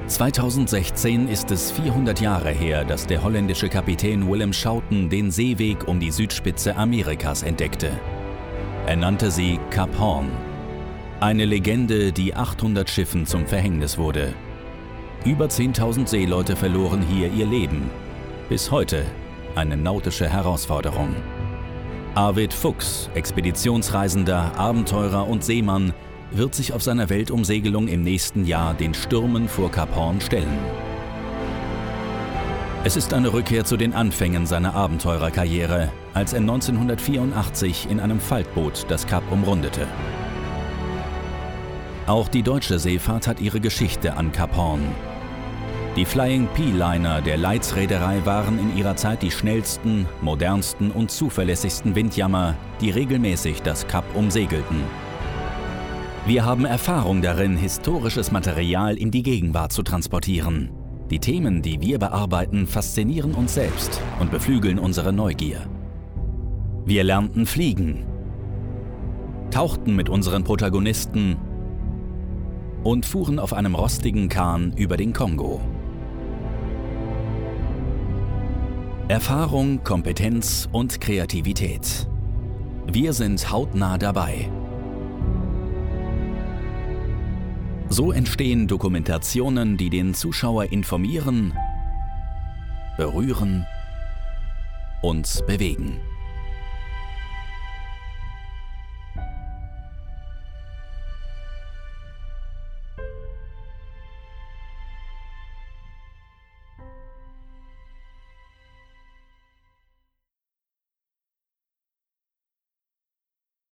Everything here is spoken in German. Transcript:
2016 ist es 400 Jahre her, dass der holländische Kapitän Willem Schouten den Seeweg um die Südspitze Amerikas entdeckte. Er nannte sie Kap Hoorn. Eine Legende, die 800 Schiffen zum Verhängnis wurde. Über 10.000 Seeleute verloren hier ihr Leben. Bis heute eine nautische Herausforderung. Arvid Fuchs, Expeditionsreisender, Abenteurer und Seemann, wird sich auf seiner Weltumsegelung im nächsten Jahr den Stürmen vor Kap Hoorn stellen. Es ist eine Rückkehr zu den Anfängen seiner Abenteurerkarriere, als er 1984 in einem Faltboot das Kap umrundete. Auch die deutsche Seefahrt hat ihre Geschichte an Kap Hoorn. Die Flying P-Liner der Leitz-Reederei waren in ihrer Zeit die schnellsten, modernsten und zuverlässigsten Windjammer, die regelmäßig das Kap umsegelten. Wir haben Erfahrung darin, historisches Material in die Gegenwart zu transportieren. Die Themen, die wir bearbeiten, faszinieren uns selbst und beflügeln unsere Neugier. Wir lernten fliegen, tauchten mit unseren Protagonisten und fuhren auf einem rostigen Kahn über den Kongo. Erfahrung, Kompetenz und Kreativität. Wir sind hautnah dabei. So entstehen Dokumentationen, die den Zuschauer informieren, berühren und bewegen.